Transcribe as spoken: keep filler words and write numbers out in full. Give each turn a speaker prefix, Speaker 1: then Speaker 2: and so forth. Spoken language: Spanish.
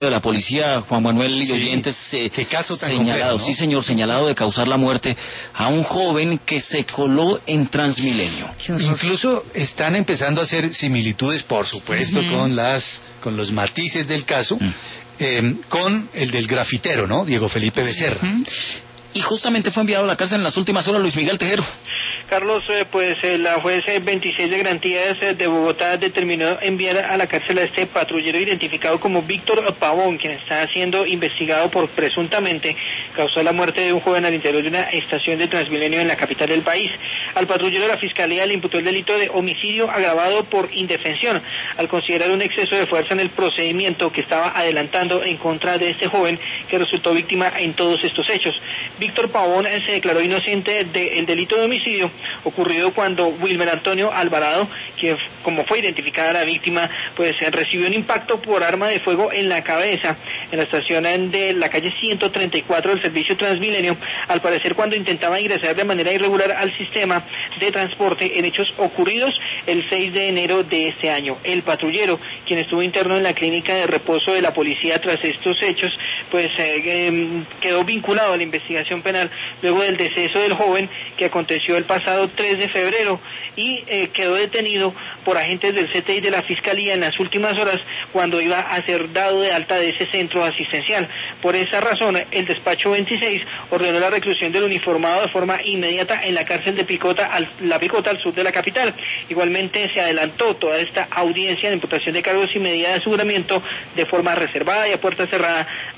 Speaker 1: de la policía, Juan Manuel y
Speaker 2: Sí,
Speaker 1: oyentes, eh,
Speaker 2: qué caso tan
Speaker 1: señalado,
Speaker 2: complejo, ¿no?
Speaker 1: sí señor, señalado de causar la muerte a un joven que se coló en Transmilenio.
Speaker 2: Incluso están empezando a hacer similitudes, por supuesto, uh-huh. con las con los matices del caso, uh-huh. eh, con el del grafitero, ¿no? Diego Felipe Becerra.
Speaker 1: Uh-huh. Y justamente fue enviado a la cárcel en las últimas horas Luis Miguel Tejero.
Speaker 3: Carlos, eh, pues eh, la juez eh, veintiséis de Garantías eh, de Bogotá determinó enviar a la cárcel a este patrullero identificado como Víctor Pavón, quien está siendo investigado por presuntamente causar la muerte de un joven al interior de una estación de Transmilenio en la capital del país. Al patrullero la Fiscalía le imputó el delito de homicidio agravado por indefensión, al considerar un exceso de fuerza en el procedimiento que estaba adelantando en contra de este joven que resultó víctima en todos estos hechos. Víctor Pavón eh, se declaró inocente del delito de homicidio ocurrido cuando Wilmer Antonio Alvarado, que como fue identificada la víctima, pues eh, recibió un impacto por arma de fuego en la cabeza en la estación de la calle ciento treinta y cuatro del servicio Transmilenio, al parecer cuando intentaba ingresar de manera irregular al sistema de transporte, en hechos ocurridos el seis de enero de este año. El patrullero, quien estuvo interno en la clínica de reposo de la policía tras estos hechos, pues eh, eh, quedó vinculado a la investigación penal luego del deceso del joven que aconteció el pasado tres de febrero y eh, quedó detenido por agentes del C T I de la Fiscalía en las últimas horas cuando iba a ser dado de alta de ese centro asistencial. Por esa razón, el despacho veintiséis ordenó la reclusión del uniformado de forma inmediata en la cárcel de Picota, al, la Picota al sur de la capital. Igualmente se adelantó toda esta audiencia de imputación de cargos y medida de aseguramiento de forma reservada y a puerta cerrada